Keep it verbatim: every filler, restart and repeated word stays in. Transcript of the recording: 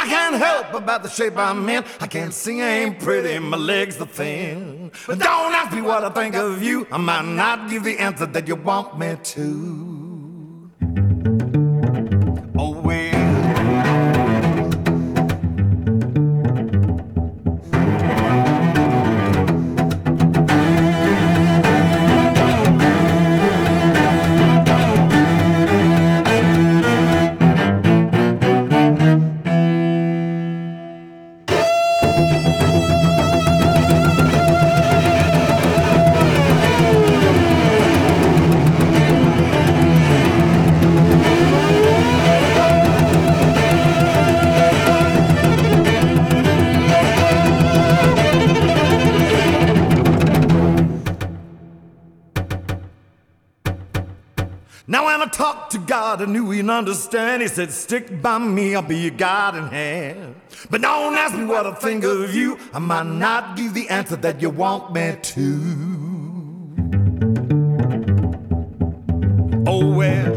I can't help about the shape I'm in. I can't sing, I ain't pretty, my legs are thin. But don't ask me what I think of you. I might not give the answer that you want me to. Oh well. Now when I talked to God, I knew he'd understand. He said, stick by me, I'll be your guiding hand. But don't ask me what I think of you. I might not give the answer that you want me to. Oh well.